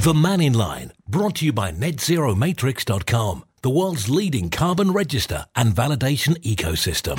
The Man in Line, brought to you by NetZeroMatrix.com, the world's leading carbon register and validation ecosystem.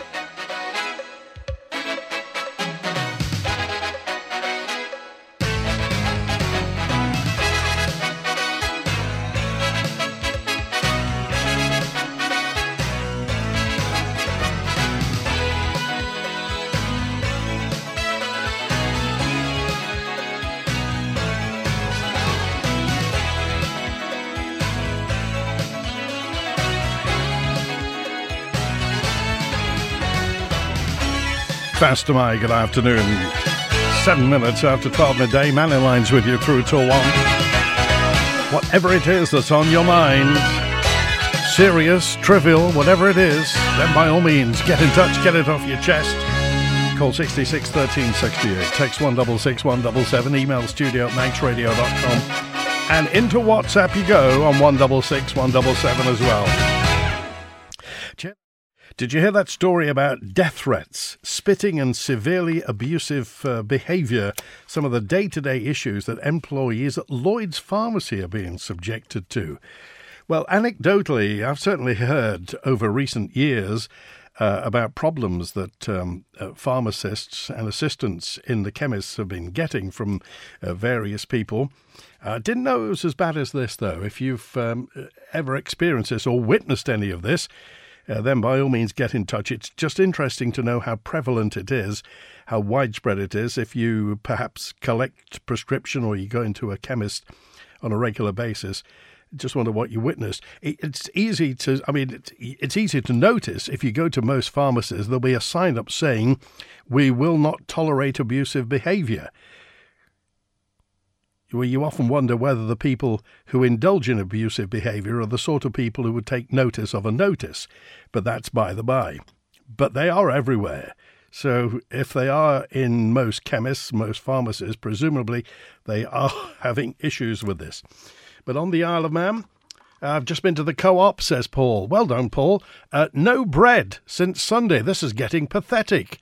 Fast am I, good afternoon. 7 minutes after 12 midday, Man in Line's with you through till 1. Whatever it is that's on your mind, serious, trivial, whatever it is, then by all means, get in touch, get it off your chest. Call 66 13 68, text 166 177, email studio@manxradio.com, and into WhatsApp you go on 166 177 as well. Did you hear that story about death threats, spitting and severely abusive behaviour, some of the day-to-day issues that employees at Lloyd's Pharmacy are being subjected to? Well, anecdotally, I've certainly heard over recent years about problems that pharmacists and assistants in the chemists have been getting from various people. Didn't know it was as bad as this, though. If you've ever experienced this or witnessed any of this, then by all means get in touch. It's just interesting to know how prevalent it is, how widespread it is. If you perhaps collect prescription or you go into a chemist on a regular basis, just wonder what you witnessed. It's easy to notice if you go to most pharmacies, there'll be a sign up saying, "We will not tolerate abusive behaviour." Well, you often wonder whether the people who indulge in abusive behaviour are the sort of people who would take notice of a notice, but that's by the by. But they are everywhere. So if they are in most chemists, most pharmacies, presumably they are having issues with this. But on the Isle of Man, I've just been to the co-op, says Paul. Well done, Paul. No bread since Sunday. This is getting pathetic.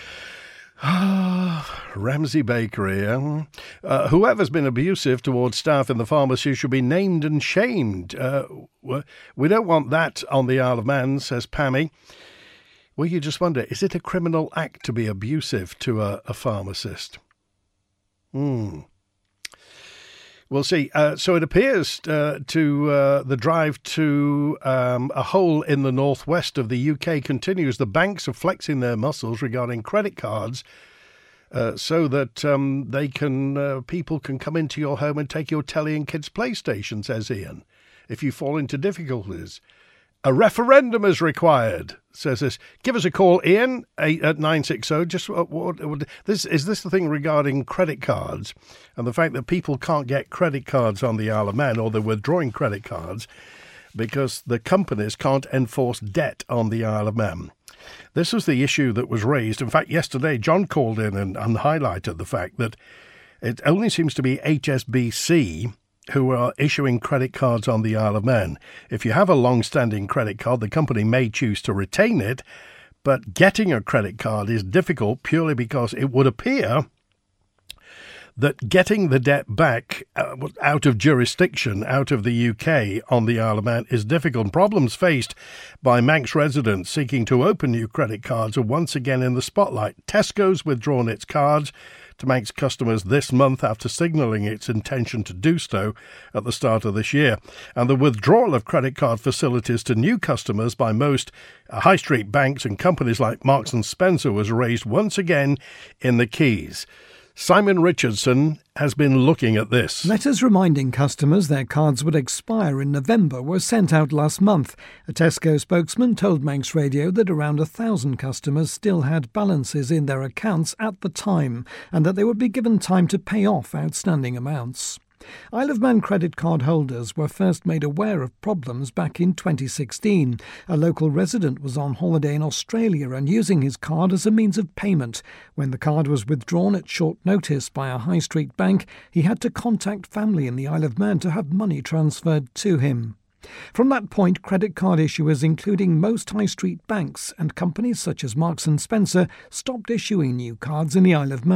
Ramsey Bakery. Whoever's been abusive towards staff in the pharmacy should be named and shamed. We don't want that on the Isle of Man, says Pammy. Well, you just wonder, is it a criminal act to be abusive to a pharmacist? We'll see. So it appears the drive to a hole in the northwest of the UK continues. The banks are flexing their muscles regarding credit cards so that people can come into your home and take your telly and kids' PlayStation, says Ian, if you fall into difficulties. A referendum is required, says this. Give us a call, Ian, at 960. Just is this the thing regarding credit cards and the fact that people can't get credit cards on the Isle of Man, or they're withdrawing credit cards because the companies can't enforce debt on the Isle of Man? This was the issue that was raised. In fact, yesterday, John called in and highlighted the fact that it only seems to be HSBC who are issuing credit cards on the Isle of Man. If you have a long-standing credit card, the company may choose to retain it, but getting a credit card is difficult purely because it would appear that getting the debt back out of jurisdiction, out of the UK on the Isle of Man is difficult. Problems faced by Manx residents seeking to open new credit cards are once again in the spotlight. Tesco's withdrawn its cards to Manx customers this month after signalling its intention to do so at the start of this year. And the withdrawal of credit card facilities to new customers by most high street banks and companies like Marks and Spencer was raised once again in the Keys. Simon Richardson has been looking at this. Letters reminding customers their cards would expire in November were sent out last month. A Tesco spokesman told Manx Radio that around 1,000 customers still had balances in their accounts at the time and that they would be given time to pay off outstanding amounts. Isle of Man credit card holders were first made aware of problems back in 2016. A local resident was on holiday in Australia and using his card as a means of payment. When the card was withdrawn at short notice by a high street bank, he had to contact family in the Isle of Man to have money transferred to him. From that point, credit card issuers, including most high street banks and companies such as Marks and Spencer, stopped issuing new cards in the Isle of Man.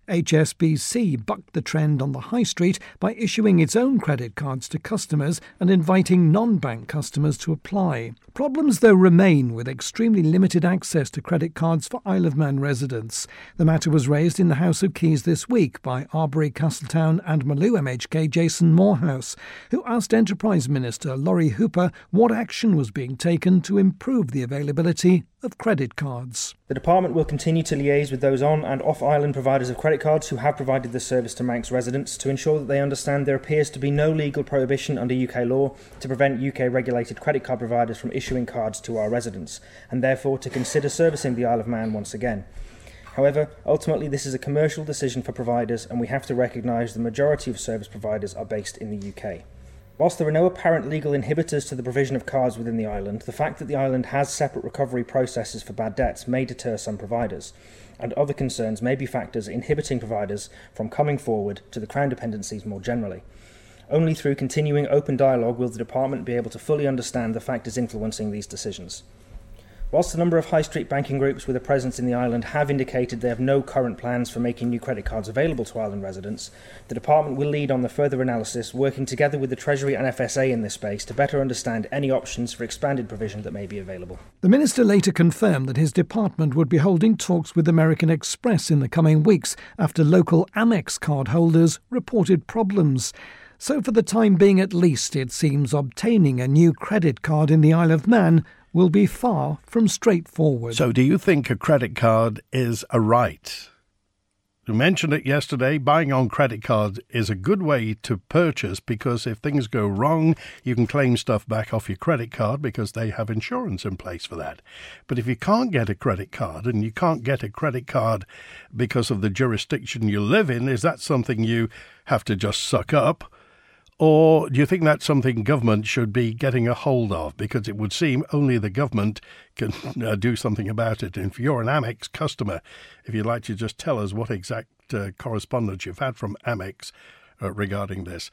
HSBC bucked the trend on the high street by issuing its own credit cards to customers and inviting non-bank customers to apply. Problems, though, remain with extremely limited access to credit cards for Isle of Man residents. The matter was raised in the House of Keys this week by Arbury, Castletown and Maloo MHK Jason Morehouse, who asked Enterprise Minister Laurie Hooper what action was being taken to improve the availability of credit cards. The Department will continue to liaise with those on and off-island providers of credit cards who have provided this service to Manx residents to ensure that they understand there appears to be no legal prohibition under UK law to prevent UK-regulated credit card providers from issuing cards to our residents, and therefore to consider servicing the Isle of Man once again. However, ultimately this is a commercial decision for providers, and we have to recognise the majority of service providers are based in the UK. Whilst there are no apparent legal inhibitors to the provision of cards within the island, the fact that the island has separate recovery processes for bad debts may deter some providers, and other concerns may be factors inhibiting providers from coming forward to the Crown dependencies more generally. Only through continuing open dialogue will the Department be able to fully understand the factors influencing these decisions. Whilst a number of high street banking groups with a presence in the island have indicated they have no current plans for making new credit cards available to island residents, the Department will lead on the further analysis, working together with the Treasury and FSA in this space to better understand any options for expanded provision that may be available. The Minister later confirmed that his department would be holding talks with American Express in the coming weeks after local Amex card holders reported problems. So for the time being at least, it seems obtaining a new credit card in the Isle of Man will be far from straightforward. So do you think a credit card is a right? You mentioned it yesterday, buying on credit card is a good way to purchase because if things go wrong, you can claim stuff back off your credit card because they have insurance in place for that. But if you can't get a credit card and you can't get a credit card because of the jurisdiction you live in, is that something you have to just suck up? Or do you think that's something government should be getting a hold of? Because it would seem only the government can do something about it. And if you're an Amex customer, if you'd like to just tell us what exact correspondence you've had from Amex regarding this.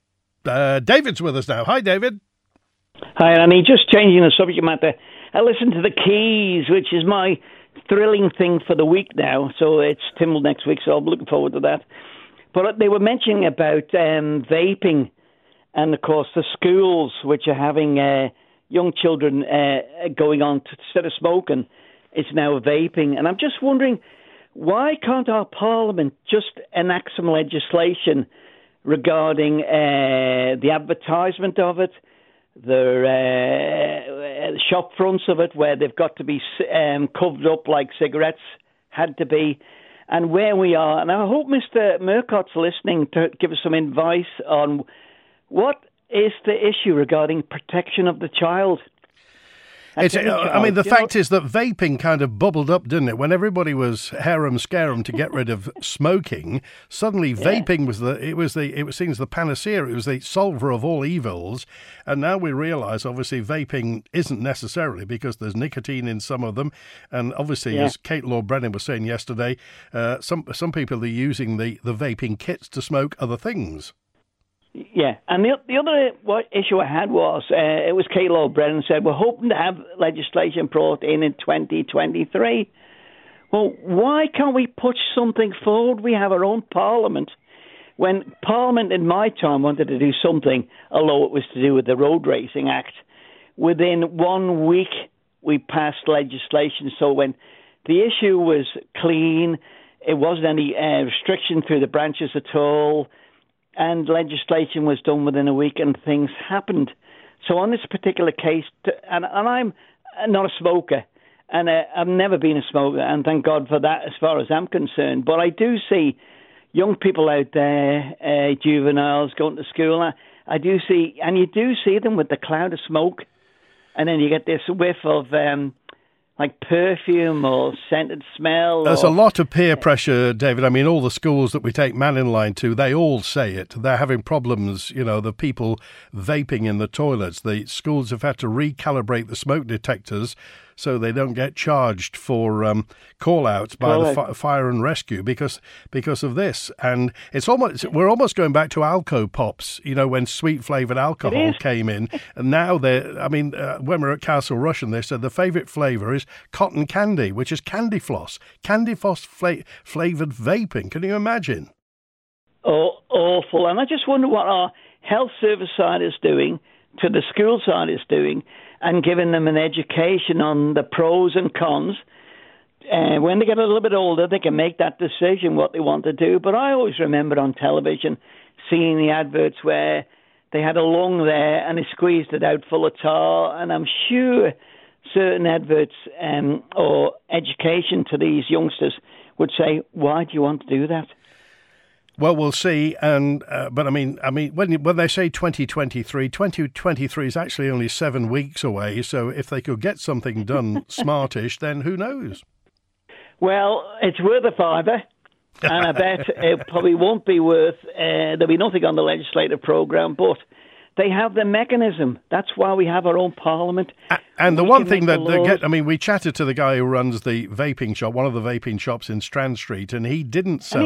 David's with us now. Hi, David. Hi, Annie. Just changing the subject matter. I listened to the Keys, which is my thrilling thing for the week now. So it's Timmel next week, so I'm looking forward to that. But they were mentioning about vaping and, of course, the schools which are having young children going on to, instead of smoking, it's now vaping. And I'm just wondering, why can't our Parliament just enact some legislation regarding the advertisement of it, the shop fronts of it, where they've got to be covered up like cigarettes had to be, and where we are. And I hope Mr. Murcott's listening to give us some advice on what is the issue regarding protection of the child. The fact is that vaping kind of bubbled up, didn't it? When everybody was harum-scarum to get rid of smoking, suddenly vaping it was seen as the panacea. It was the solver of all evils. And now we realise, obviously, vaping isn't necessarily, because there's nicotine in some of them. And obviously, as Kate Law-Brennan was saying yesterday, some people are using the vaping kits to smoke other things. Yeah, and the other issue I had was, it was Kate Law-Brennan said, we're hoping to have legislation brought in 2023. Well, why can't we push something forward? We have our own Parliament. When Parliament in my time wanted to do something, although it was to do with the Road Racing Act, within 1 week we passed legislation. So when the issue was clean, it wasn't any restriction through the branches at all, and legislation was done within a week and things happened. So on this particular case, and I'm not a smoker, and I've never been a smoker, and thank God for that as far as I'm concerned. But I do see young people out there, juveniles going to school. I do see, and you do see them with the cloud of smoke, and then you get this whiff of like perfume or scented smell. There's a lot of peer pressure, David. I mean, all the schools that we take Manninline to, they all say it. They're having problems, the people vaping in the toilets. The schools have had to recalibrate the smoke detectors so they don't get charged for call-outs by the fire and rescue because of this. And we're almost going back to Alco Pops, when sweet-flavoured alcohol came in. And now when we're at Castle Rushen, they said the favourite flavour is cotton candy, which is candy floss. Candy floss flavoured vaping. Can you imagine? Oh, awful. And I just wonder what our health service side is doing, to the school side is doing, and giving them an education on the pros and cons. When they get a little bit older, they can make that decision what they want to do. But I always remember on television seeing the adverts where they had a lung there and they squeezed it out full of tar. And I'm sure certain adverts or education to these youngsters would say, why do you want to do that? Well, we'll see. And but I mean, when they say 2023 is actually only 7 weeks away. So if they could get something done smartish, then who knows? Well, it's worth a fiver, and I bet it probably won't be worth. There'll be nothing on the legislative programme, but they have the mechanism. That's why we have our own parliament. And the one thing that they get, we chatted to the guy who runs the vaping shop, one of the vaping shops in Strand Street, and he didn't sell.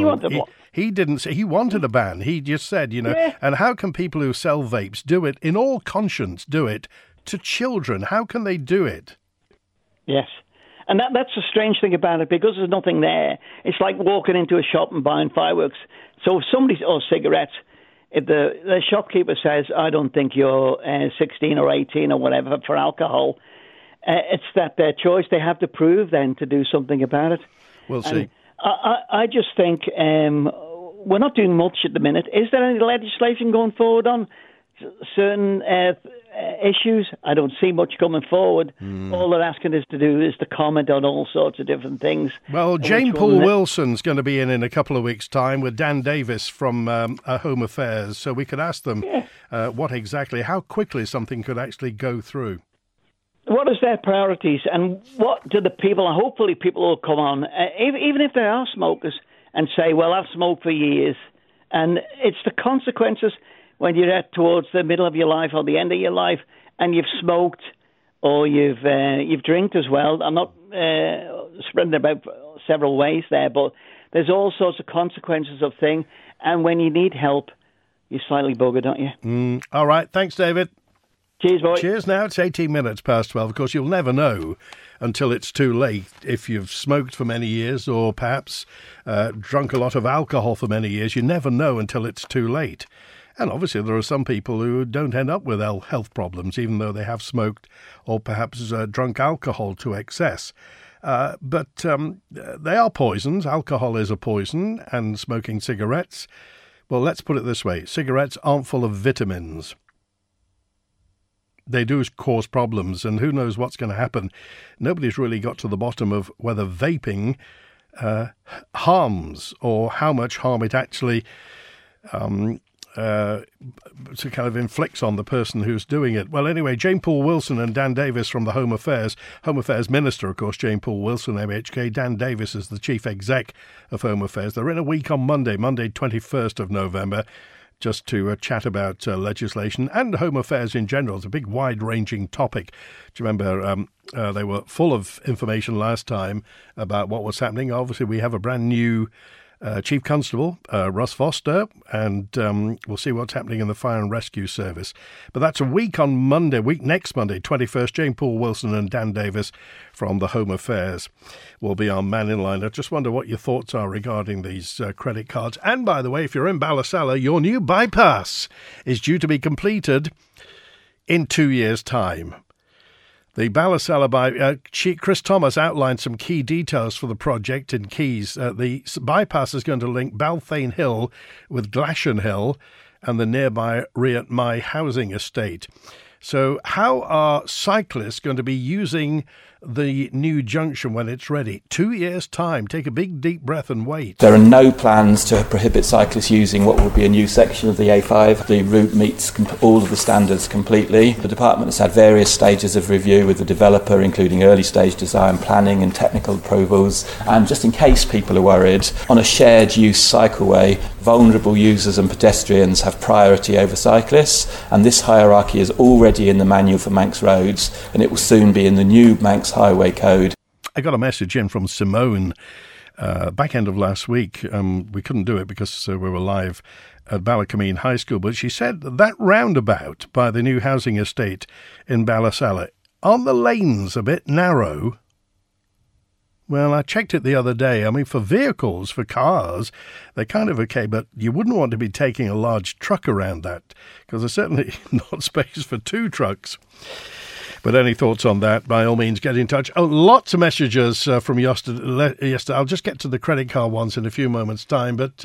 He wanted a ban. He just said, and how can people who sell vapes do it in all conscience, do it to children? How can they do it? Yes. And that's the strange thing about it, because there's nothing there. It's like walking into a shop and buying fireworks. So if or cigarettes, if the shopkeeper says, I don't think you're 16 or 18 or whatever for alcohol, it's that their choice. They have to prove then to do something about it. We'll see. I just think we're not doing much at the minute. Is there any legislation going forward on certain issues? I don't see much coming forward. All they're asking us to do is to comment on all sorts of different things. Well, Jane Paul Wilson's going to be in a couple of weeks' time with Dan Davis from Home Affairs, so we could ask them how quickly something could actually go through. What is their priorities, and what do the people, and hopefully people will come on, even if they are smokers, and say, well, I've smoked for years, and it's the consequences when you're at towards the middle of your life or the end of your life, and you've smoked or you've drank as well. I'm not spreading about several ways there, but there's all sorts of consequences of things. And when you need help, you're slightly buggered, don't you? All right. Thanks, David. Cheers, boy. Cheers now. It's 18 minutes past 12. Of course, you'll never know until it's too late if you've smoked for many years or perhaps drunk a lot of alcohol for many years. You never know until it's too late. And obviously there are some people who don't end up with health problems, even though they have smoked or perhaps drunk alcohol to excess. But they are poisons. Alcohol is a poison, and smoking cigarettes, well, let's put it this way. Cigarettes aren't full of vitamins. They do cause problems, and who knows what's going to happen. Nobody's really got to the bottom of whether vaping harms or how much harm it actually to kind of inflicts on the person who's doing it. Well, anyway, Jane Paul Wilson and Dan Davis from the Home Affairs Minister, of course, Jane Paul Wilson, MHK. Dan Davis is the Chief Exec of Home Affairs. They're in a week on Monday 21st of November, just to chat about legislation and Home Affairs in general. It's a big, wide-ranging topic. Do you remember they were full of information last time about what was happening? Obviously, we have a brand new Chief Constable, Russ Foster, and we'll see what's happening in the Fire and Rescue Service. But that's a week on Monday, next Monday, 21st. Jane Paul Wilson and Dan Davis from the Home Affairs will be our man in line. I just wonder what your thoughts are regarding these credit cards. And by the way, if you're in Ballasalla, your new bypass is due to be completed in 2 years' time. The Ballasalla Chris Thomas outlined some key details for the project in Keys. The bypass is going to link Balthane Hill with Glashan Hill and the nearby Riat Mai housing estate. So how are cyclists going to be using the new junction when it's ready? 2 years' time. Take a big, deep breath and wait. There are no plans to prohibit cyclists using what will be a new section of the A5. The route meets all of the standards completely. The department has had various stages of review with the developer, including early stage design, planning and technical approvals. And just in case people are worried, on a shared use cycleway, vulnerable users and pedestrians have priority over cyclists. And this hierarchy is already in the manual for Manx roads, and it will soon be in the new Manx highway code. I got a message in from Simone back end of last week. We couldn't do it because we were live at Ballacameen High School, but she said that roundabout by the new housing estate in Ballasalla, aren't the lanes a bit narrow? Well, I checked it the other day. I mean, for vehicles, for cars, they're kind of okay, but you wouldn't want to be taking a large truck around that because there's certainly not space for 2 trucks. But any thoughts on that, by all means, get in touch. Oh, lots of messages from yesterday. I'll just get to the credit card ones in a few moments' time. But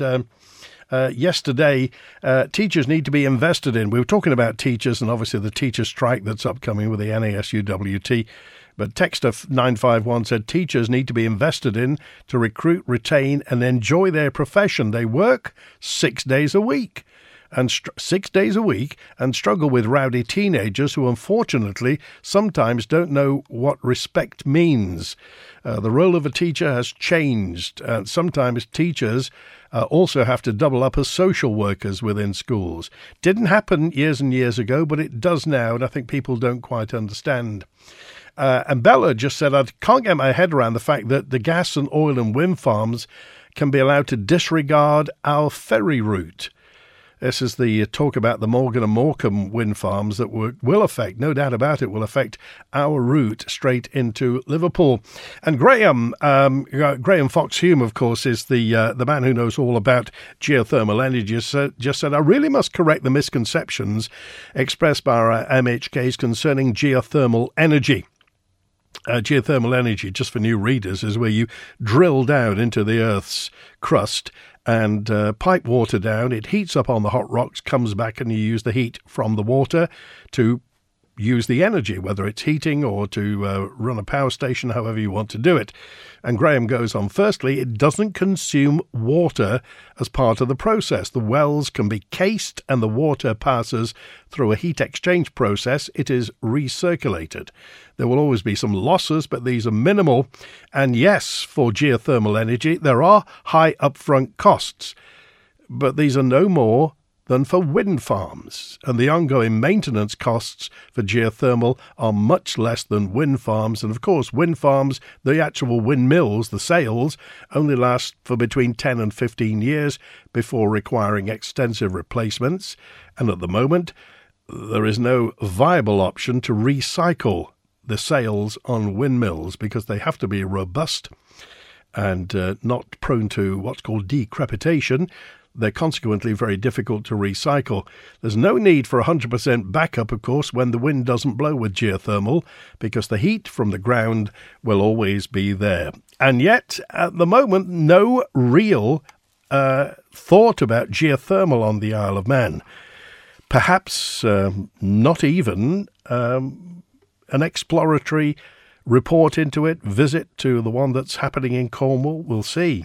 yesterday, teachers need to be invested in. We were talking about teachers and obviously the teacher strike that's upcoming with the NASUWT. But Texter 951 said teachers need to be invested in to recruit, retain and enjoy their profession. They work 6 days a week. And 6 days a week and struggle with rowdy teenagers who unfortunately sometimes don't know what respect means. The role of a teacher has changed. Sometimes teachers also have to double up as social workers within schools. Didn't happen years and years ago, but it does now, and I think people don't quite understand. And Bella just said, I can't get my head around the fact that the gas and oil and wind farms can be allowed to disregard our ferry route. This is the talk about the Morgan and Morecambe wind farms that will affect, no doubt about it, will affect our route straight into Liverpool. And Graham Fox-Hume, of course, is the man who knows all about geothermal energy, just said, I really must correct the misconceptions expressed by our MHKs concerning geothermal energy. Geothermal energy, just for new readers, is where you drill down into the Earth's crust and pipe water down. It heats up on the hot rocks, comes back, and you use the heat from the water to use the energy, whether it's heating or to run a power station, however you want to do it. And Graham goes on, firstly, it doesn't consume water as part of the process. The wells can be cased and the water passes through a heat exchange process. It is recirculated. There will always be some losses, but these are minimal. And yes, for geothermal energy, there are high upfront costs, but these are no more than for wind farms, and the ongoing maintenance costs for geothermal are much less than wind farms. And of course, wind farms, the actual windmills, the sails, only last for between 10 and 15 years before requiring extensive replacements. And at the moment, there is no viable option to recycle the sails on windmills because they have to be robust and not prone to what's called decrepitation. They're consequently very difficult to recycle. There's no need for 100% backup, of course, when the wind doesn't blow with geothermal, because the heat from the ground will always be there. And yet, at the moment, no real thought about geothermal on the Isle of Man. Perhaps not even an exploratory report into it, visit to the one that's happening in Cornwall. We'll see.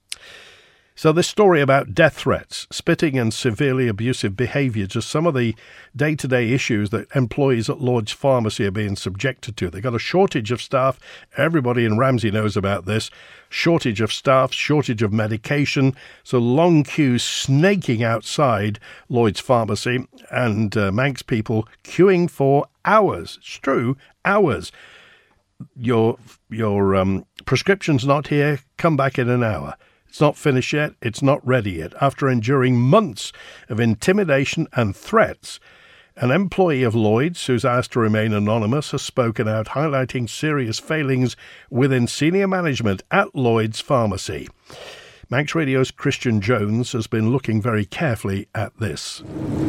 So this story about death threats, spitting and severely abusive behaviour, just some of the day-to-day issues that employees at Lloyd's Pharmacy are being subjected to. They've got a shortage of staff. Everybody in Ramsey knows about this. Shortage of staff, shortage of medication. So long queues snaking outside Lloyd's Pharmacy and Manx people queuing for hours. It's true, hours. Your prescription's not here. Come back in an hour. It's not finished yet. It's not ready yet. After enduring months of intimidation and threats, an employee of Lloyd's, who's asked to remain anonymous, has spoken out, highlighting serious failings within senior management at Lloyd's Pharmacy. Manx Radio's Christian Jones has been looking very carefully at this.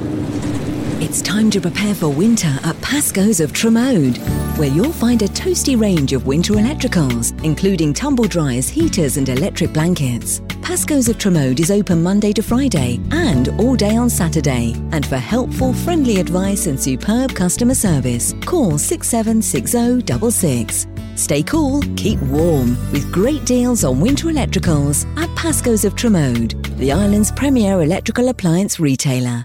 It's time to prepare for winter at Pasco's of Tramode, where you'll find a toasty range of winter electricals, including tumble dryers, heaters and electric blankets. Pasco's of Tramode is open Monday to Friday and all day on Saturday. And for helpful, friendly advice and superb customer service, call 676066. Stay cool, keep warm, with great deals on winter electricals at Pasco's of Tramode, the island's premier electrical appliance retailer.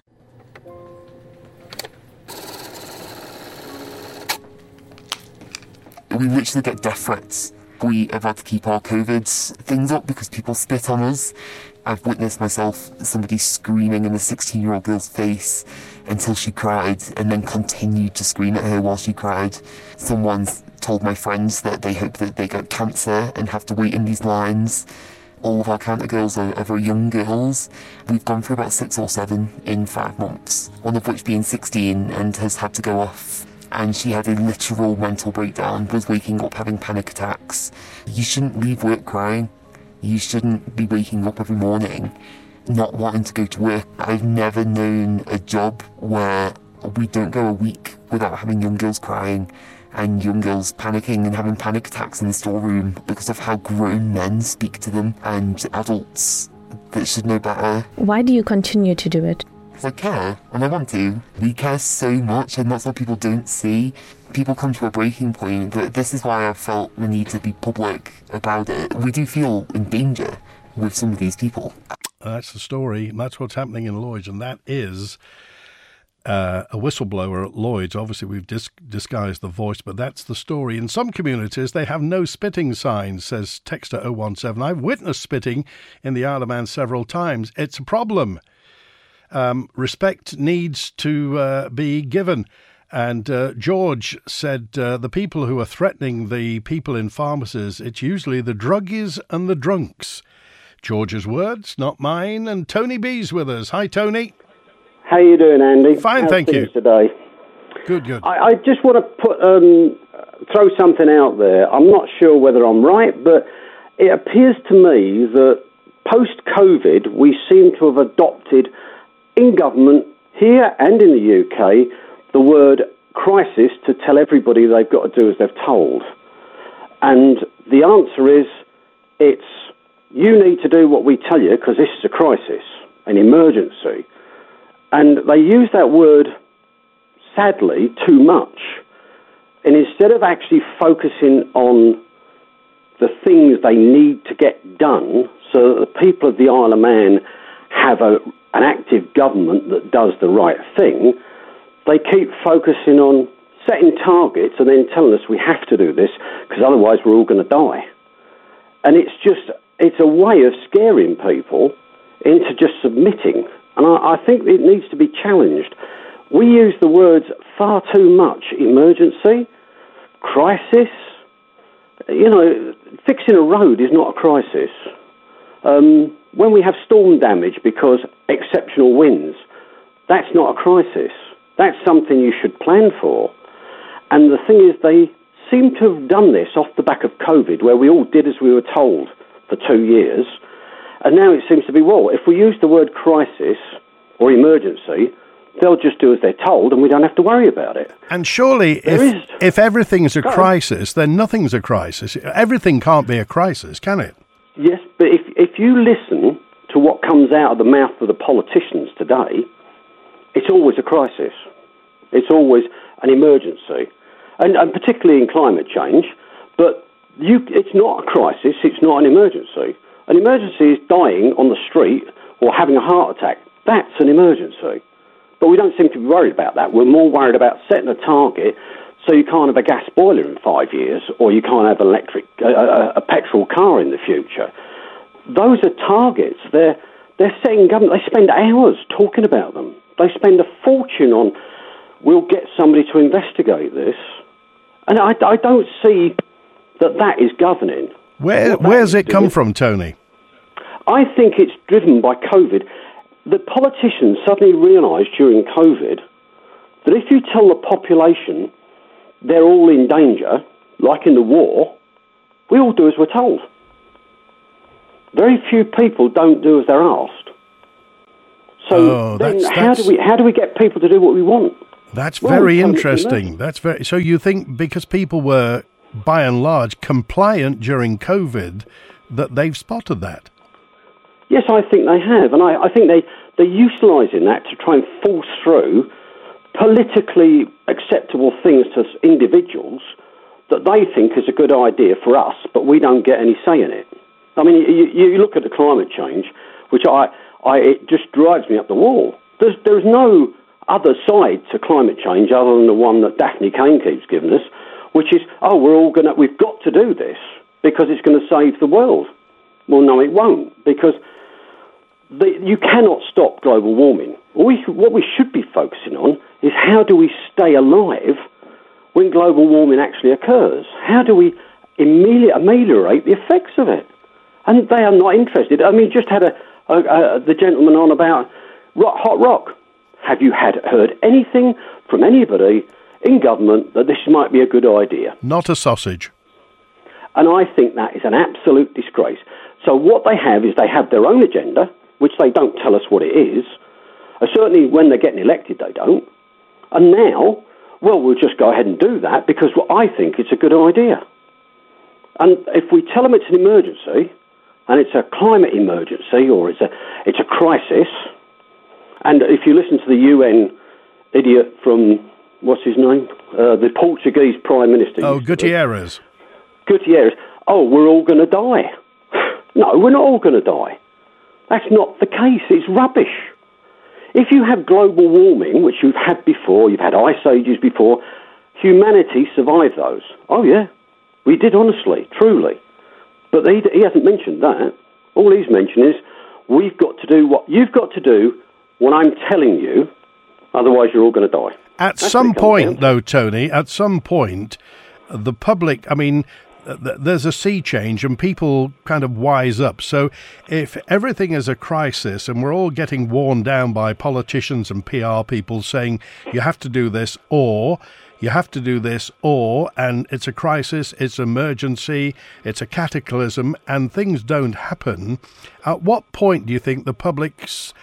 We literally get death threats. We have had to keep our COVID things up because people spit on us. I've witnessed myself somebody screaming in a 16-year-old girl's face until she cried and then continued to scream at her while she cried. Someone's told my friends that they hope that they get cancer and have to wait in these lines. All of our counter girls are very young girls. We've gone through about 6 or 7 in 5 months, one of which being 16 and has had to go off. And she had a literal mental breakdown, was waking up having panic attacks. You shouldn't leave work crying. You shouldn't be waking up every morning not wanting to go to work. I've never known a job where we don't go a week without having young girls crying and young girls panicking and having panic attacks in the storeroom because of how grown men speak to them and adults that should know better. Why do you continue to do it? Because I care, and I want to. We care so much, and that's what people don't see. People come to a breaking point, but this is why I felt the need to be public about it. We do feel in danger with some of these people. That's the story. That's what's happening in Lloyds, and that is a whistleblower at Lloyds. Obviously, we've disguised the voice, but that's the story. In some communities, they have no spitting signs, says Texter 017. I've witnessed spitting in the Isle of Man several times. It's a problem. Respect needs to be given. And George said the people who are threatening the people in pharmacies, it's usually the druggies and the drunks. George's words, not mine. And Tony B's with us. Hi, Tony. How you doing, Andy? Fine, thank you. Today? Good. I just want to throw something out there. I'm not sure whether I'm right, but it appears to me that post-COVID, we seem to have adopted in government, here and in the UK, the word crisis to tell everybody they've got to do as they've told. And the answer is, it's, you need to do what we tell you because this is a crisis, an emergency. And they use that word, sadly, too much. And instead of actually focusing on the things they need to get done so that the people of the Isle of Man have an active government that does the right thing, they keep focusing on setting targets and then telling us we have to do this because otherwise we're all going to die. And it's a way of scaring people into just submitting. And I think it needs to be challenged. We use the words far too much. Emergency, crisis. You know, fixing a road is not a crisis. When we have storm damage because exceptional winds, that's not a crisis. That's something you should plan for. And the thing is, they seem to have done this off the back of COVID, where we all did as we were told for 2 years. And now it seems to be, well, if we use the word crisis or emergency, they'll just do as they're told and we don't have to worry about it. And surely if everything's a crisis, then nothing's a crisis. Everything can't be a crisis, can it? Yes, but if you listen to what comes out of the mouth of the politicians today, it's always a crisis. It's always an emergency. And particularly in climate change, but it's not a crisis, it's not an emergency. An emergency is dying on the street or having a heart attack. That's an emergency. But we don't seem to be worried about that. We're more worried about setting a target so you can't have a gas boiler in 5 years or you can't have a petrol car in the future. Those are targets. They're setting government. They spend hours talking about them. They spend a fortune on, we'll get somebody to investigate this. And I don't see that is governing. Where's it come from, Tony? I think it's driven by COVID. The politicians suddenly realised during COVID that if you tell the population they're all in danger, like in the war, we all do as we're told. Very few people don't do as they're asked. So how do we get people to do what we want? That's very interesting. So you think because people were by and large compliant during COVID that they've spotted that? Yes, I think they have, and I think they're utilising that to try and force through politically acceptable things to individuals that they think is a good idea for us, but we don't get any say in it. I mean, you look at the climate change, which it just drives me up the wall. There's no other side to climate change other than the one that Daphne Kane keeps giving us, which is, we've got to do this because it's going to save the world. Well, no, it won't, because you cannot stop global warming. What we should be focusing on is how do we stay alive when global warming actually occurs? How do we ameliorate the effects of it? And they are not interested. I mean, just had the gentleman on about hot rock. Have you heard anything from anybody in government that this might be a good idea? Not a sausage. And I think that is an absolute disgrace. So what they have is they have their own agenda, which they don't tell us what it is. Certainly when they're getting elected, they don't. And now, well, we'll just go ahead and do that because I think it's a good idea. And if we tell them it's an emergency, and it's a climate emergency, or it's a crisis, and if you listen to the UN idiot from, what's his name? The Portuguese Prime Minister. Oh, Gutierrez. Oh, we're all going to die. No, we're not all going to die. That's not the case. It's rubbish. If you have global warming, which you've had before, you've had ice ages before, humanity survived those. Oh, yeah. We did, honestly, truly. But he hasn't mentioned that. All he's mentioned is we've got to do what you've got to do when I'm telling you, otherwise you're all going to die. At some point, though, Tony, the public, I mean, there's a sea change and people kind of wise up. So if everything is a crisis and we're all getting worn down by politicians and PR people saying you have to do this or you have to do this and it's a crisis, it's an emergency, it's a cataclysm and things don't happen, at what point do you think the public's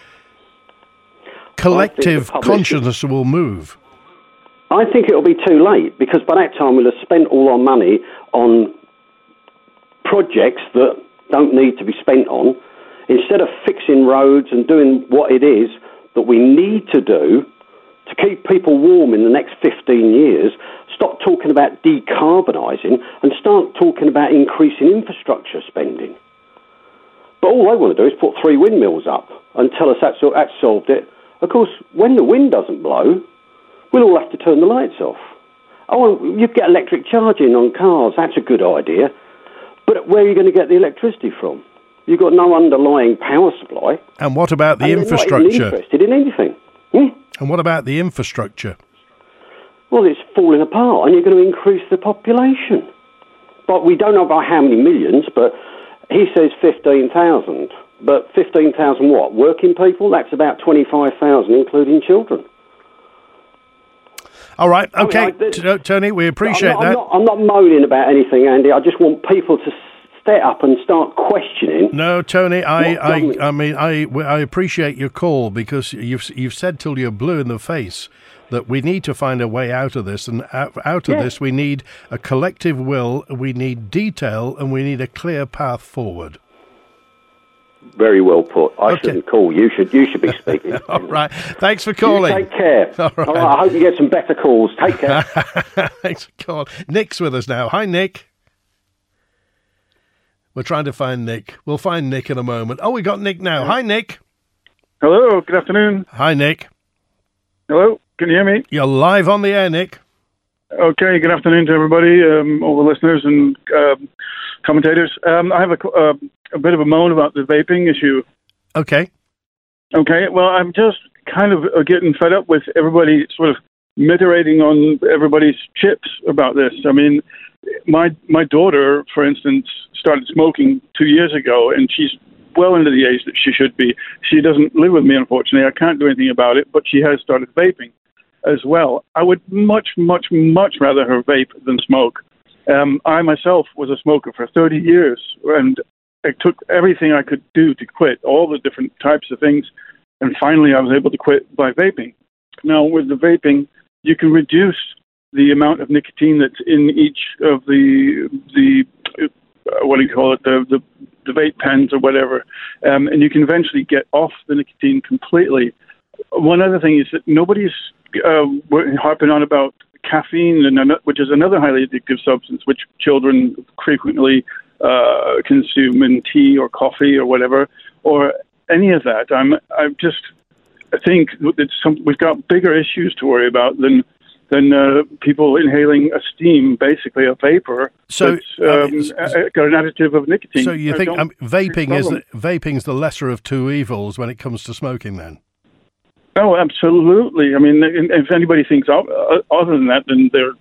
collective consciousness will move? I think it'll be too late because by that time we'll have spent all our money on projects that don't need to be spent on. Instead of fixing roads and doing what it is that we need to do to keep people warm in the next 15 years, stop talking about decarbonising and start talking about increasing infrastructure spending. But all they want to do is put 3 windmills up and tell us that's solved it. Of course, when the wind doesn't blow, we'll all have to turn the lights off. Oh, you get electric charging on cars. That's a good idea. But where are you going to get the electricity from? You've got no underlying power supply. And what about the infrastructure? They're not even interested in anything. And what about the infrastructure? Well, it's falling apart, and you're going to increase the population. But we don't know by how many millions, but he says 15,000. But 15,000 what? Working people? That's about 25,000, including children. All right, okay, Tony, we appreciate that. I'm not moaning about anything, Andy. I just want people to step up and start questioning. No, Tony, I appreciate your call because you've said till you're blue in the face that we need to find a way out of this, and out of this we need a collective will, we need detail, and we need a clear path forward. Very well put. I shouldn't call. You should be speaking. All right. Thanks for calling. You take care. All right. I hope you get some better calls. Take care. Thanks for calling. Nick's with us now. Hi, Nick. We're trying to find Nick. We'll find Nick in a moment. Oh, we got Nick now. Hi, Nick. Hello. Good afternoon. Hi, Nick. Hello. Can you hear me? You're live on the air, Nick. Okay. Good afternoon to everybody, all the listeners and commentators. I have a bit of a moan about the vaping issue. Okay. Well, I'm just kind of getting fed up with everybody sort of miterating on everybody's chips about this. I mean, my daughter, for instance, started smoking 2 years ago, and she's well into the age that she should be. She doesn't live with me, unfortunately. I can't do anything about it, but she has started vaping as well. I would much, much, much rather her vape than smoke. I myself was a smoker for 30 years, and I took everything I could do to quit, all the different types of things, and finally I was able to quit by vaping. Now, with the vaping, you can reduce the amount of nicotine that's in each of the what do you call it, the vape pens or whatever, and you can eventually get off the nicotine completely. One other thing is that nobody's harping on about caffeine, which is another highly addictive substance, which children frequently consume in tea or coffee or whatever, or any of that. I think we've got bigger issues to worry about than people inhaling a steam, basically a vapor. So got an additive of nicotine. So you think vaping's the lesser of two evils when it comes to smoking, then? Oh, absolutely. I mean, if anybody thinks other than that, then they're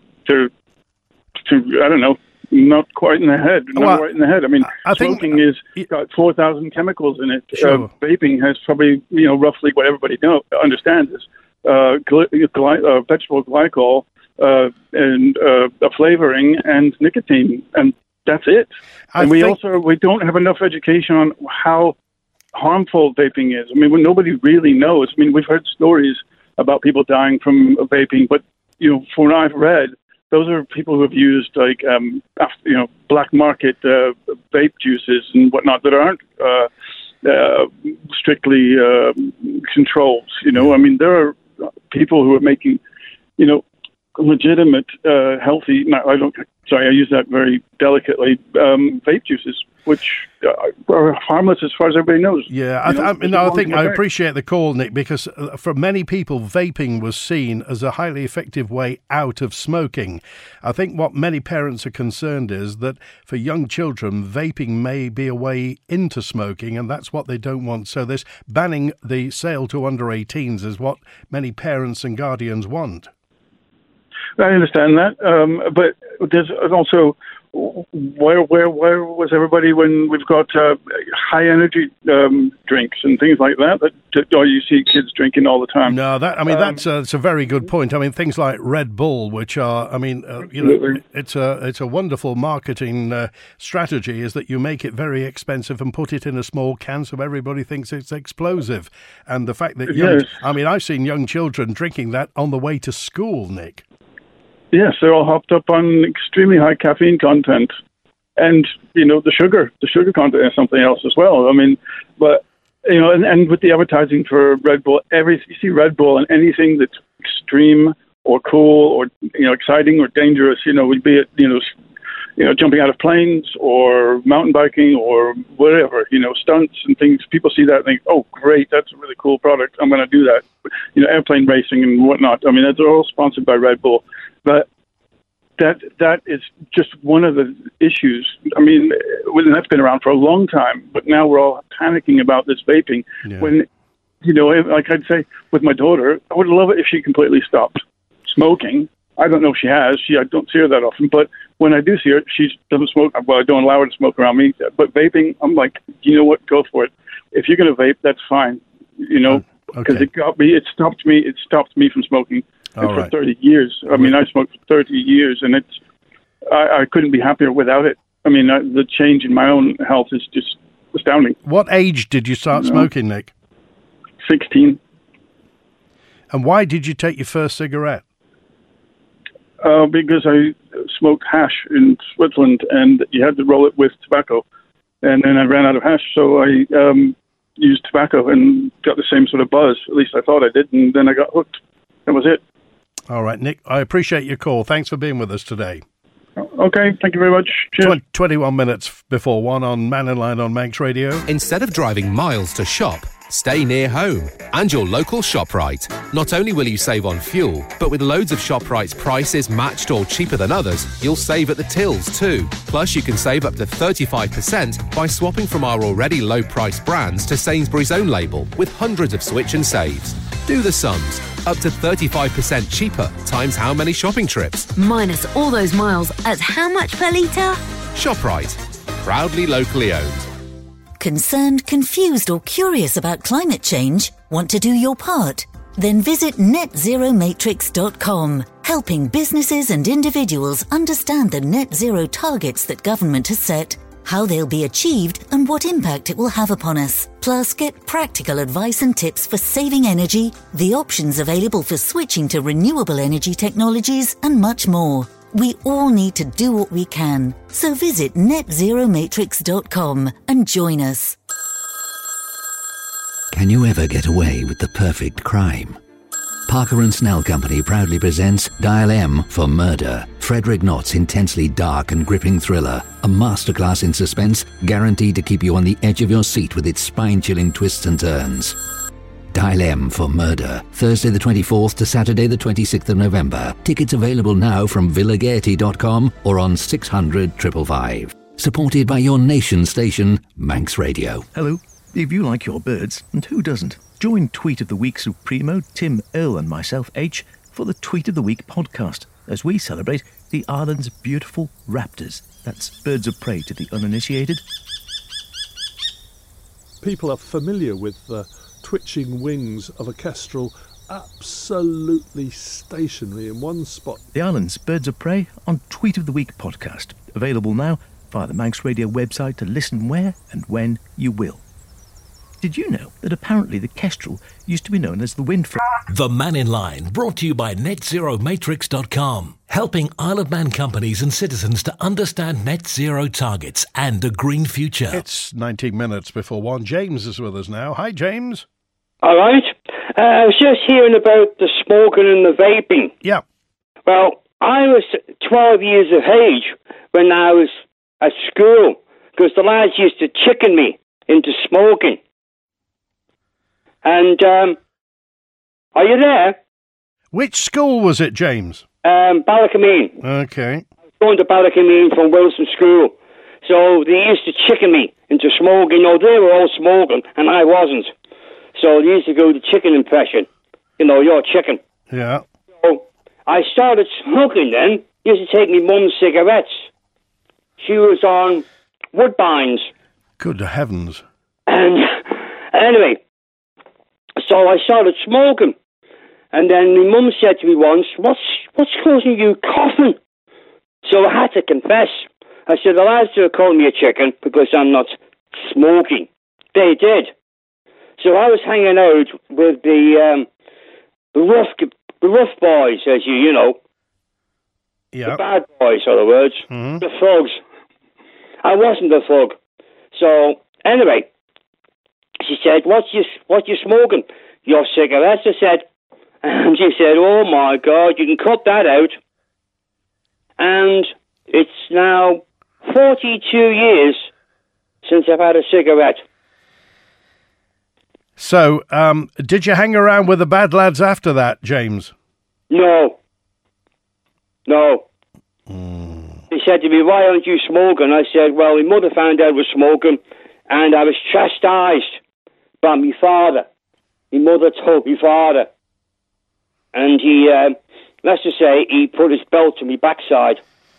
I don't know, not quite in the head. Not right in the head. I mean, smoking is got 4,000 chemicals in it. Sure. Vaping has probably, roughly what everybody understands is vegetable glycol and a flavoring and nicotine, and that's it. We don't have enough education on how harmful vaping is. I mean, nobody really knows. I mean, we've heard stories about people dying from vaping, but from what I've read, those are people who have used black market vape juices and whatnot that aren't strictly controlled. I mean, there are people who are making, legitimate, healthy. I use that very delicately. Vape juices, which are harmless as far as everybody knows. Yeah, I appreciate the call, Nick, because for many people, vaping was seen as a highly effective way out of smoking. I think what many parents are concerned is that for young children, vaping may be a way into smoking, and that's what they don't want. So this banning the sale to under 18s is what many parents and guardians want. I understand that, but there's also where was everybody when we've got high energy drinks and things like that you see kids drinking all the time? No, that's a very good point. I mean, things like Red Bull, which are, it's a wonderful marketing strategy, is that you make it very expensive and put it in a small can so everybody thinks it's explosive. And the fact that I've seen young children drinking that on the way to school, Nick. Yes, they're all hopped up on extremely high caffeine content, and the sugar content is something else as well. I mean, but and with the advertising for Red Bull, you see Red Bull and anything that's extreme or cool or exciting or dangerous, would be it jumping out of planes or mountain biking or whatever, stunts and things. People see that and think, oh, great, that's a really cool product. I'm going to do that. Airplane racing and whatnot. I mean, they're all sponsored by Red Bull. But that is just one of the issues. I mean, that's been around for a long time, but now we're all panicking about this vaping. Yeah. When, like I'd say with my daughter, I would love it if she completely stopped smoking. I don't know if she has. I don't see her that often, but when I do see her, she doesn't smoke. Well, I don't allow her to smoke around me. But vaping, I'm like, you know what? Go for it. If you're going to vape, that's fine. Because it stopped me from smoking. For 30 years. I mean, I smoked for 30 years, and I couldn't be happier without it. I mean, the change in my own health is just astounding. What age did you start smoking, Nick? 16. And why did you take your first cigarette? Because I smoked hash in Switzerland, and you had to roll it with tobacco. And then I ran out of hash, so I used tobacco and got the same sort of buzz. At least I thought I did, and then I got hooked. That was it. All right, Nick, I appreciate your call. Thanks for being with us today. Okay, thank you very much. Cheers. 21 minutes before 1 on Man and Line on Manx Radio. Instead of driving miles to shop, stay near home and your local ShopRite. Not only will you save on fuel, but with loads of ShopRite's prices matched or cheaper than others, you'll save at the tills too. Plus, you can save up to 35% by swapping from our already low-priced brands to Sainsbury's own label, with hundreds of switch and saves. Do the sums. Up to 35% cheaper times how many shopping trips? Minus all those miles at how much per litre? ShopRite. Proudly locally owned. Concerned, confused or curious about climate change? Want to do your part? Then visit netzeromatrix.com, helping businesses and individuals understand the net zero targets that government has set, how they'll be achieved and what impact it will have upon us. Plus, get practical advice and tips for saving energy, the options available for switching to renewable energy technologies, and much more. We all need to do what we can. So visit netzeromatrix.com and join us. Can you ever get away with the perfect crime? Parker & Snell Company proudly presents Dial M for Murder, Frederick Knott's intensely dark and gripping thriller, a masterclass in suspense guaranteed to keep you on the edge of your seat with its spine-chilling twists and turns. Dial M for Murder, Thursday the 24th to Saturday the 26th of November. Tickets available now from villagaiety.com or on 600 555. Supported by your nation station, Manx Radio. Hello. If you like your birds, and who doesn't, Join Tweet of the Week Supremo, Tim, Earl and myself, H, for the Tweet of the Week podcast as we celebrate the island's beautiful raptors. That's birds of prey to the uninitiated. People are familiar with the twitching wings of a kestrel absolutely stationary in one spot. The island's birds of prey on Tweet of the Week podcast. Available now via the Manx Radio website to listen where and when you will. Did you know that apparently the kestrel used to be known as the windflower? The Man in Line, brought to you by NetZeroMatrix.com, helping Isle of Man companies and citizens to understand net zero targets and a green future. It's 19 minutes before 1. James is with us now. Hi, James. All right. I was just hearing about the smoking and the vaping. Yeah. Well, I was 12 years of age when I was at school because the lads used to chicken me into smoking. And, are you there? Which school was it, James? Ballacameen. Okay. I was going to Ballacameen from Wilson School. So they used to chicken me into smoking. No, they were all smoking, and I wasn't. So they used to go the chicken impression. You know, you're chicken. Yeah. So I started smoking then. Used to take me mum's cigarettes. She was on Woodbines. Good heavens. And anyway, so I started smoking. And then my mum said to me once, what's causing you coughing? So I had to confess. I said, the lads are calling me a chicken because I'm not smoking. They did. So I was hanging out with the rough boys, as you know. Yeah. The bad boys, in other words. Mm-hmm. The thugs. I wasn't a thug. So, anyway, she said, what you smoking? Your cigarettes, I said. And she said, oh my God, you can cut that out. And it's now 42 years since I've had a cigarette. So, did you hang around with the bad lads after that, James? No. He said to me, why aren't you smoking? I said, well, my mother found out I was smoking, and I was chastised by my father. My mother told my father. And he, let's just say, he put his belt to my backside.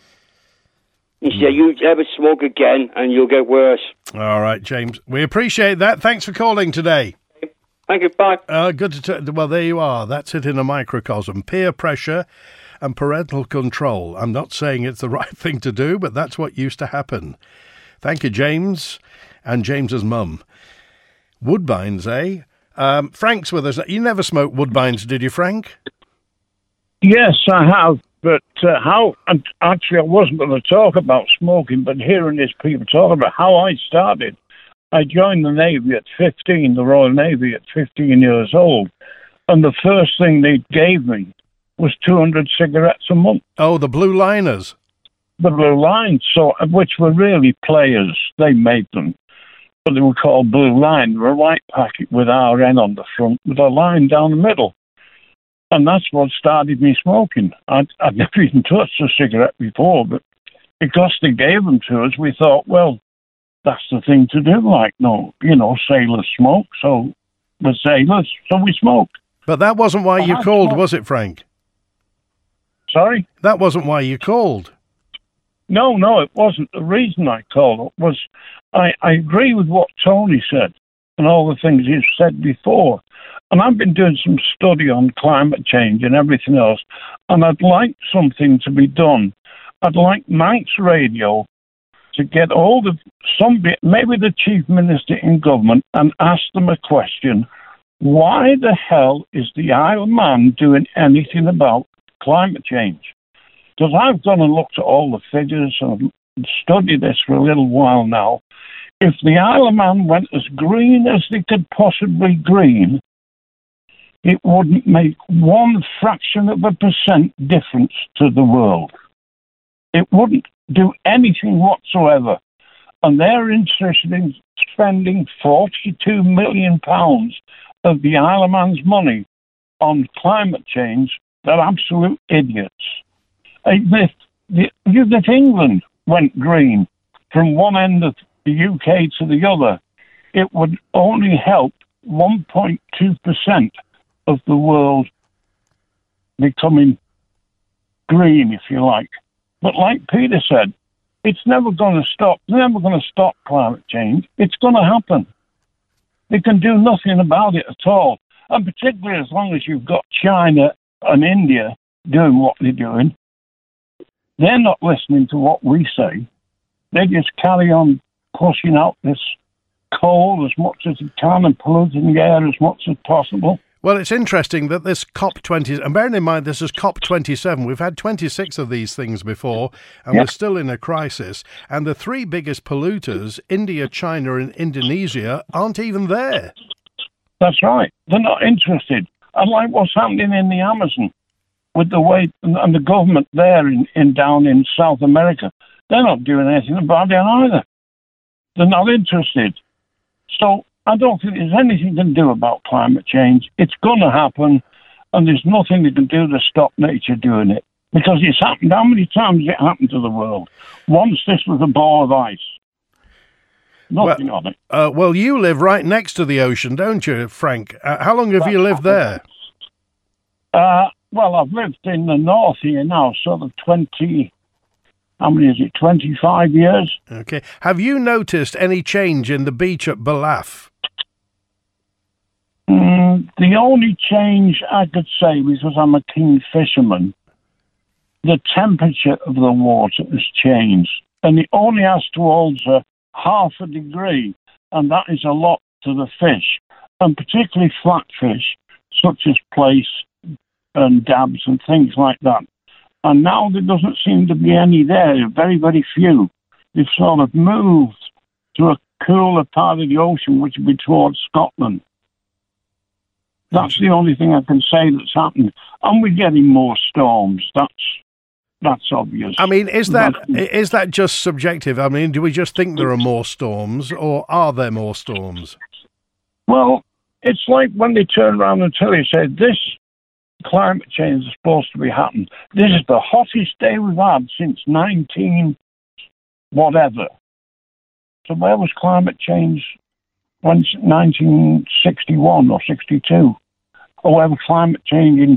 He said, you ever smoke again, and you'll get worse. All right, James. We appreciate that. Thanks for calling today. Thank you. Bye. Good to well, there you are. That's it in a microcosm. Peer pressure and parental control. I'm not saying it's the right thing to do, but that's what used to happen. Thank you, James, and James's mum. Woodbines, eh? Frank's with us. You never smoked Woodbines, did you, Frank? Yes, I have. But actually, I wasn't going to talk about smoking, but hearing these people talk about how I started. I joined the Navy at 15, the Royal Navy at 15 years old. And the first thing they gave me was 200 cigarettes a month. Oh, the Blue Liners. The Blue Lines, which were really players. They made them. But they were called Blue Line. They were a white packet with RN on the front with a line down the middle. And that's what started me smoking. I'd never even touched a cigarette before, but because they gave them to us, we thought, well, that's the thing to do. Like, no, sailors smoke, so we're sailors, so we smoked. But that wasn't why you called, was it, Frank? Sorry? That wasn't why you called. No, it wasn't. The reason I called was I agree with what Tony said and all the things you've said before. And I've been doing some study on climate change and everything else, and I'd like something to be done. I'd like Manx Radio to get hold of maybe the Chief Minister in government, and ask them a question. Why the hell is the Isle of Man doing anything about climate change? Because I've gone and looked at all the figures and studied this for a little while now. If the Isle of Man went as green as they could possibly green, it wouldn't make 0.01% difference to the world. It wouldn't do anything whatsoever. And they're interested in spending £42 million of the Isle of Man's money on climate change. They're absolute idiots. Even if England went green from one end of the UK to the other, it would only help 1.2% of the world becoming green, if you like. But like Peter said, it's never going to stop. They're never going to stop climate change. It's going to happen. They can do nothing about it at all. And particularly as long as you've got China and India doing what they're doing, they're not listening to what we say. They just carry on pushing out this coal as much as they can and polluting the air as much as possible. Well, it's interesting that this COP20, and bearing in mind this is COP27, we've had 26 of these things before, and we're still in a crisis, and the three biggest polluters, India, China and Indonesia, aren't even there. That's right. They're not interested. And like what's happening in the Amazon with the way, and the government there in down in South America, they're not doing anything about it either. They're not interested. So I don't think there's anything you can do about climate change. It's going to happen, and there's nothing you can do to stop nature doing it. Because it's happened. How many times has it happened to the world? Once this was a ball of ice. Nothing on it. Well, you live right next to the ocean, don't you, Frank? How long have you lived there? Well, I've lived in the north here now, sort of 20... How many is it? 25 years. Okay. Have you noticed any change in the beach at Balaf? The only change I could say, because I'm a keen fisherman, the temperature of the water has changed. And it only has to alter half a degree, and that is a lot to the fish. And particularly flatfish, such as plaice and dabs and things like that. And now there doesn't seem to be any there, very, very few. They've sort of moved to a cooler part of the ocean, which would be towards Scotland. That's the only thing I can say that's happened. And we're getting more storms. That's obvious. I mean, is that just subjective? I mean, do we just think there are more storms, or are there more storms? Well, it's like when they turn around and tell you, say, this climate change is supposed to be happening. This is the hottest day we've had since 19 whatever. So where was climate change when 1961 or 62? Or where was climate change in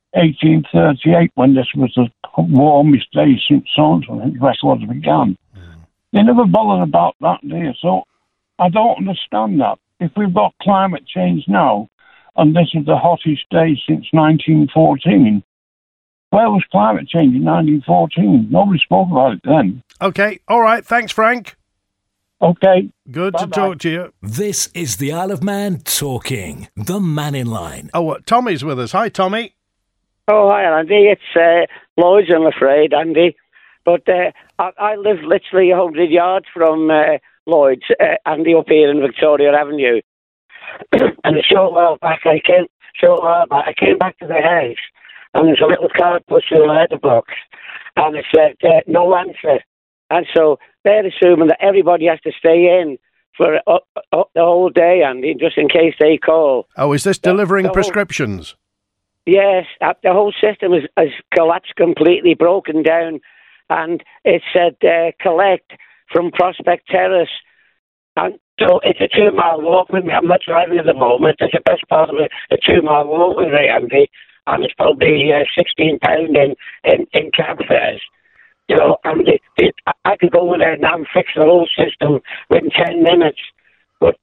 1838 when this was the warmest day since the records began? They never bothered about that, do you? So I don't understand that. If we've got climate change now, and this is the hottest day since 1914. Where was climate change in 1914? Nobody spoke about it then. Okay, all right. Thanks, Frank. Okay. Good to talk to you. This is the Isle of Man talking. The Man in Line. Oh, Tommy's with us. Hi, Tommy. Oh, hi, Andy. It's Lloyd's, I'm afraid, Andy. But I live literally 100 yards from Lloyd's, Andy, up here in Victoria Avenue. And a short while back, I came back to the house, and there's a little card pushed through the letterbox, and it said, no answer. And so they're assuming that everybody has to stay in for the whole day, Andy, just in case they call. Oh, is this delivering prescriptions? Yes, the whole system has collapsed, completely broken down, and it said collect from Prospect Terrace. And so it's a 2-mile walk with me. I'm not driving at the moment. It's the best part of a 2-mile walk with me, Andy. And it's probably £16 in cab fares. You know, and I could go in there now and fix the whole system within 10 minutes. But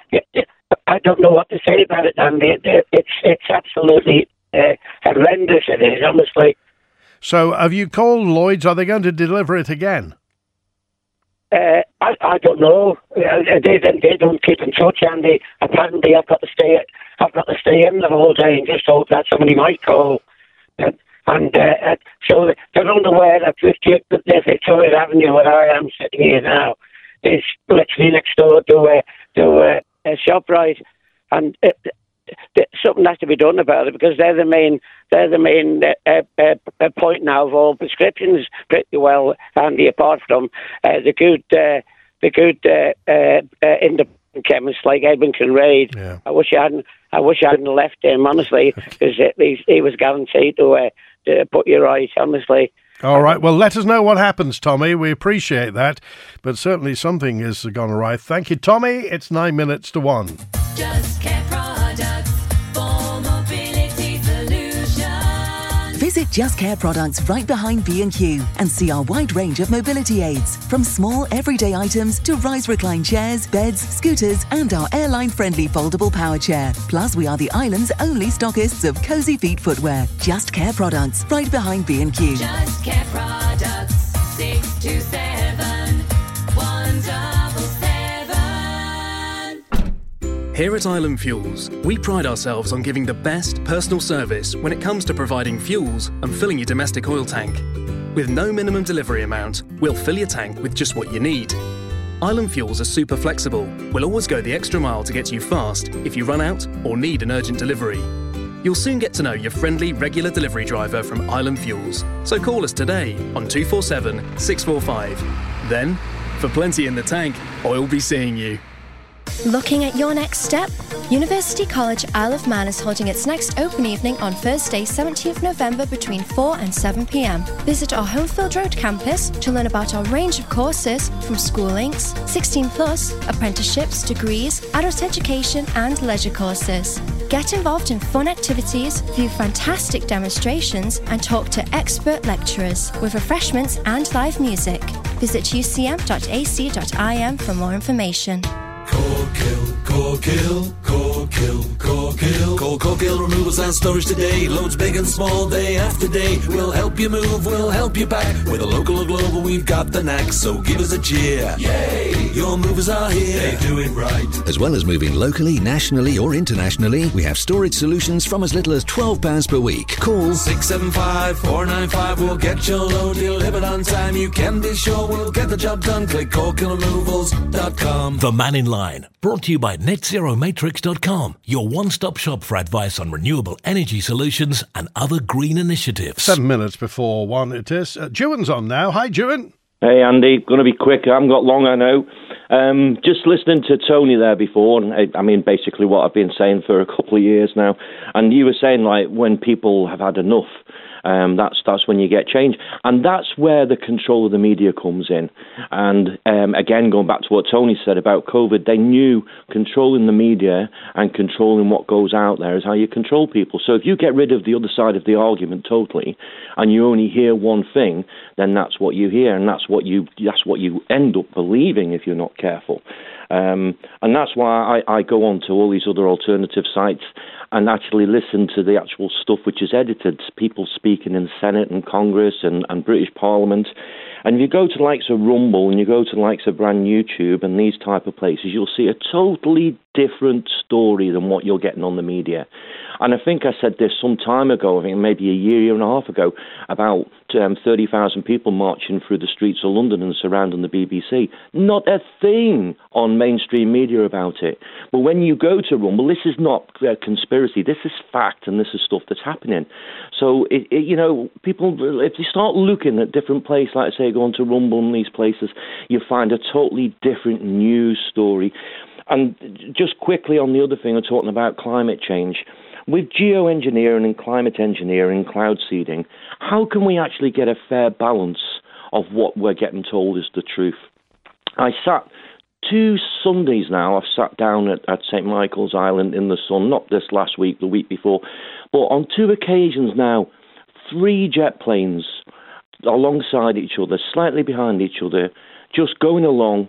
I don't know what to say about it, Andy. It's absolutely horrendous, it is, honestly. So have you called Lloyd's? Are they going to deliver it again? I don't know. They don't keep in touch, Andy. Apparently, I've got to stay in the whole day and just hope that somebody might call. So they're unaware that the Victoria Avenue, where I am sitting here now, is literally next door to a ShopRite, and something has to be done about it because they're the main point now of all prescriptions pretty well, Andy. Apart from the good independent chemists like Edmonton Raid. Yeah. I wish I hadn't left him, honestly, because he was guaranteed to put you right, honestly. All right. Well, let us know what happens, Tommy. We appreciate that, but certainly something has gone awry. Thank you, Tommy. It's 9 minutes to 1. Just Care Products for mobility solutions. Visit Just Care Products right behind B&Q and see our wide range of mobility aids, from small everyday items to rise recline chairs, beds, scooters and our airline-friendly foldable power chair. Plus, we are the island's only stockists of cosy feet footwear. Just Care Products, right behind B&Q. Just Care Products, 627 177. Here at Island Fuels, we pride ourselves on giving the best personal service when it comes to providing fuels and filling your domestic oil tank. With no minimum delivery amount, we'll fill your tank with just what you need. Island Fuels are super flexible. We'll always go the extra mile to get you fast if you run out or need an urgent delivery. You'll soon get to know your friendly, regular delivery driver from Island Fuels. So call us today on 247 645. Then, for plenty in the tank, I'll be seeing you. Looking at your next step? University College Isle of Man is holding its next open evening on Thursday, 17th November between 4 and 7 p.m. Visit our Homefield Road campus to learn about our range of courses from School Links, 16 plus, apprenticeships, degrees, adult education and leisure courses. Get involved in fun activities, view fantastic demonstrations and talk to expert lecturers with refreshments and live music. Visit ucm.ac.im for more information. Corkhill Removals and Storage today. Loads big and small, day after day. We'll help you move, we'll help you pack. With a local or global, we've got the knack. So give us a cheer. Yay! Your movers are here. They do it right. As well as moving locally, nationally or internationally, we have storage solutions from as little as £12 per week. Call 675 495. We'll get your load delivered on time. You can be sure we'll get the job done. Click CorkHillRemovals.com. The Man in Line, brought to you by NetZeroMatrix.com, your one-stop shop for advice on renewable energy solutions and other green initiatives. 7 minutes before 1 it is. Juan's on now. Hi, Juan. Hey, Andy. Going to be quick. I haven't got long, I know. Just listening to Tony there before, and I mean, basically what I've been saying for a couple of years now, and you were saying, like, when people have had enough, that's when you get change. And that's where the control of the media comes in. And again, going back to what Tony said about COVID, they knew controlling the media and controlling what goes out there is how you control people. So if you get rid of the other side of the argument totally, and you only hear one thing, then that's what you hear, and that's what you end up believing if you're not careful. And that's why I go on to all these other alternative sites and actually listen to the actual stuff which is edited, people speaking in the Senate and Congress and British Parliament. And if you go to the likes of Rumble and you go to the likes of Brand YouTube and these type of places, you'll see a totally different story than what you're getting on the media. And I think I said this some time ago, I think maybe a year and a half ago, about 30,000 people marching through the streets of London and surrounding the BBC. Not a thing on mainstream media about it. But when you go to Rumble, this is not conspiracy. This is fact, and this is stuff that's happening. So, people, if they start looking at different places, like I say, going to Rumble and these places, you find a totally different news story. And just quickly on the other thing, I'm talking about climate change. With geoengineering and climate engineering, cloud seeding, how can we actually get a fair balance of what we're getting told is the truth? I sat 2 Sundays now, I've sat down at St. Michael's Island in the sun, not this last week, the week before, but on 2 occasions now, 3 jet planes alongside each other, slightly behind each other, just going along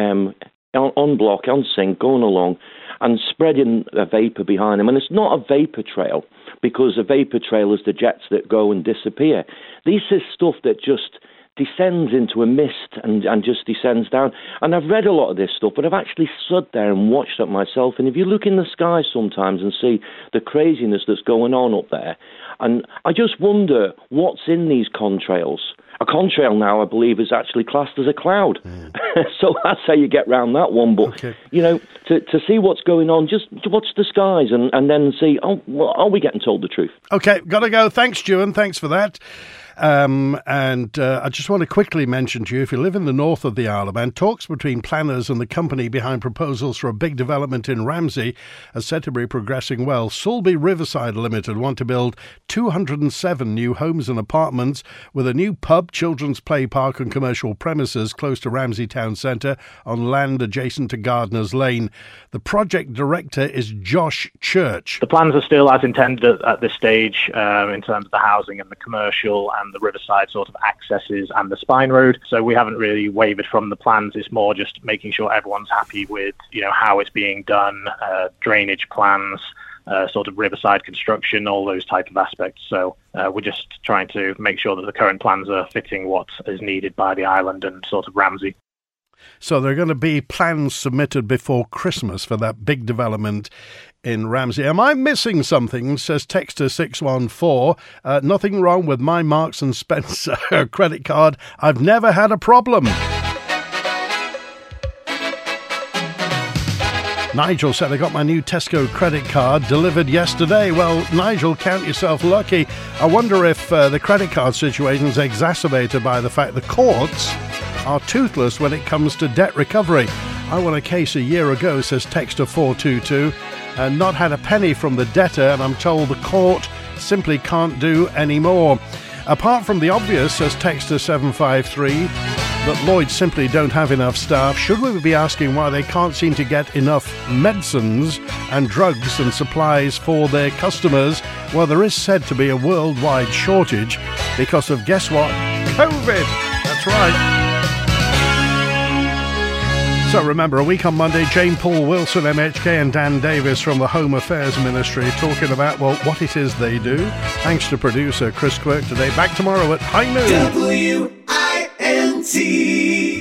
on block, on sync, going along, and spreading a vapour behind them. And it's not a vapour trail, because a vapour trail is the jets that go and disappear. This is stuff that just descends into a mist and just descends down. And I've read a lot of this stuff, but I've actually stood there and watched it myself. And if you look in the sky sometimes and see the craziness that's going on up there, and I just wonder what's in these contrails. A contrail now, I believe, is actually classed as a cloud. So that's how you get around that one. But, to see what's going on, just watch the skies and then see, are we getting told the truth? OK, got to go. Thanks, Juan. Thanks for that. And I just want to quickly mention to you, if you live in the north of the Isle of Man, talks between planners and the company behind proposals for a big development in Ramsey are said to be progressing well. Sulby Riverside Limited want to build 207 new homes and apartments with a new pub, children's play park and commercial premises close to Ramsey Town Centre on land adjacent to Gardner's Lane. The project director is Josh Church. The plans are still as intended at this stage in terms of the housing and the commercial and the riverside sort of accesses and the spine road. So we haven't really wavered from the plans. It's more just making sure everyone's happy with, how it's being done, drainage plans, sort of riverside construction, all those type of aspects. So we're just trying to make sure that the current plans are fitting what is needed by the island and sort of Ramsey. So there are going to be plans submitted before Christmas for that big development in Ramsey. Am I missing something? Says Texter 614. Nothing wrong with my Marks and Spencer credit card. I've never had a problem. Nigel said, I got my new Tesco credit card delivered yesterday. Well, Nigel, count yourself lucky. I wonder if the credit card situation is exacerbated by the fact the courts are toothless when it comes to debt recovery. I won a case a year ago, says Texter 422, and not had a penny from the debtor, and I'm told the court simply can't do any more. Apart from the obvious, says Texter 753, that Lloyds simply don't have enough staff, should we be asking why they can't seem to get enough medicines and drugs and supplies for their customers? Well, there is said to be a worldwide shortage because of, guess what? COVID! That's right. So remember, a week on Monday, Jane Paul Wilson, MHK, and Dan Davis from the Home Affairs Ministry talking about, well, what it is they do. Thanks to producer Chris Quirk today. Back tomorrow at high noon. WINT